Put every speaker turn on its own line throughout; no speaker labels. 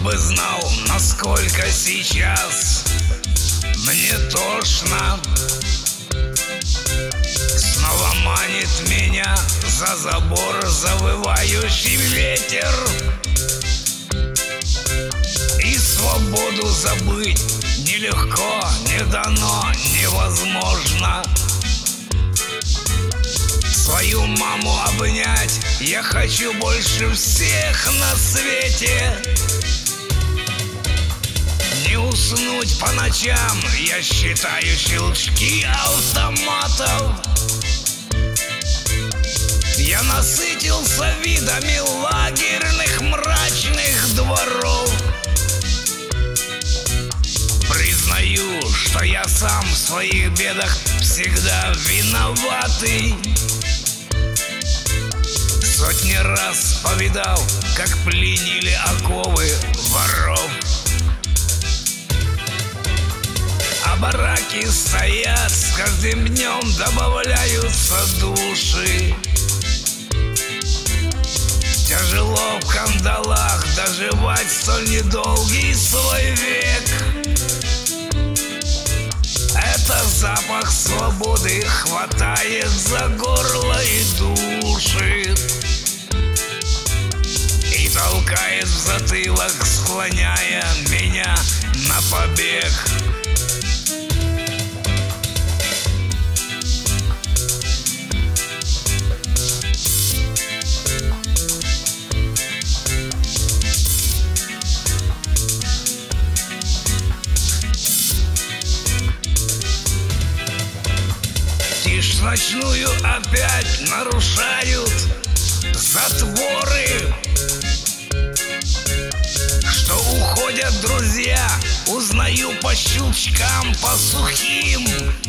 бы знал, насколько сейчас мне тошно. Снова манит меня за забор завывающий ветер, и свободу забыть нелегко, не дано, невозможно. Свою маму обнять я хочу больше всех на свете. Не уснуть по ночам, я считаю щелчки автоматов. Я насытился видами лагерных мрачных дворов. Признаю, что я сам в своих бедах всегда виноватый. Сотни раз повидал, как пленили оковы воров. А бараки стоят, с каждым днем добавляются души. Тяжело в кандалах доживать столь недолгий свой век. Это запах свободы хватает за горло и душит, и толкает в затылок, склоняя меня на побег. Тишь ночную опять нарушают затворы. Что уходят друзья, узнаю по щелчкам, по сухим.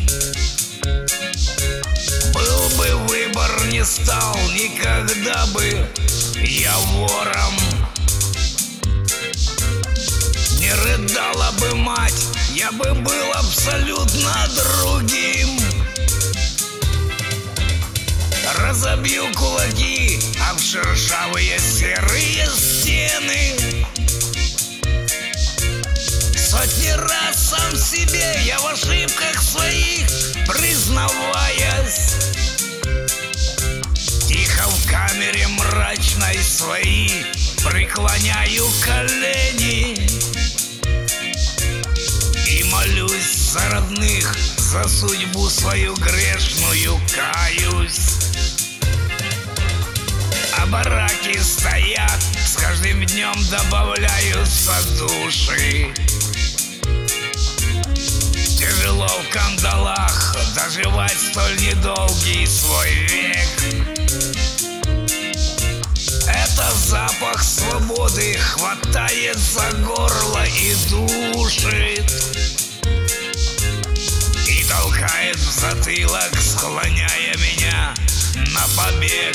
Был бы выбор, не стал никогда бы я вором. Не рыдала бы мать, я бы был абсолютно другим. Разобью кулаки об шершавые серые стены. Сотни раз сам себе я в ошибках своих признаваясь, тихо в камере мрачной свои преклоняю колени и молюсь за родных, за судьбу свою грешную каюсь. А бараки стоят, с каждым днем добавляются души. Тяжело в кандалах доживать столь недолгий свой век. Это запах свободы хватает за горло и душит, и толкает в затылок, склоняя меня на побег.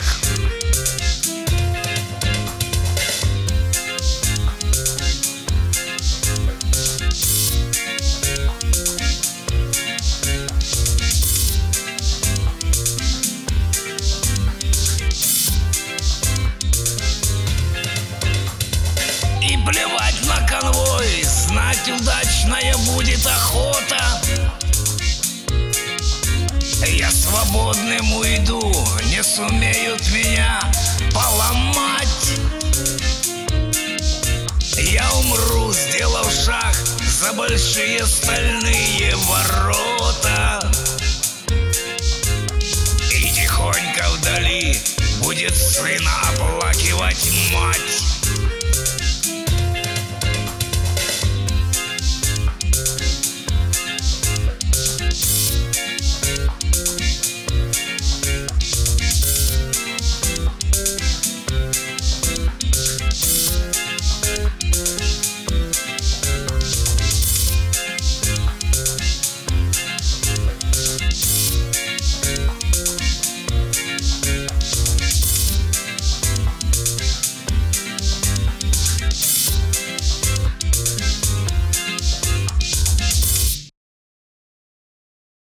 И плевать на конвой, знать удачная будет охота. Я свободным уйду, не сумеют меня поломать. Я умру, сделав шаг за большие стальные ворота. И тихонько вдали будет сын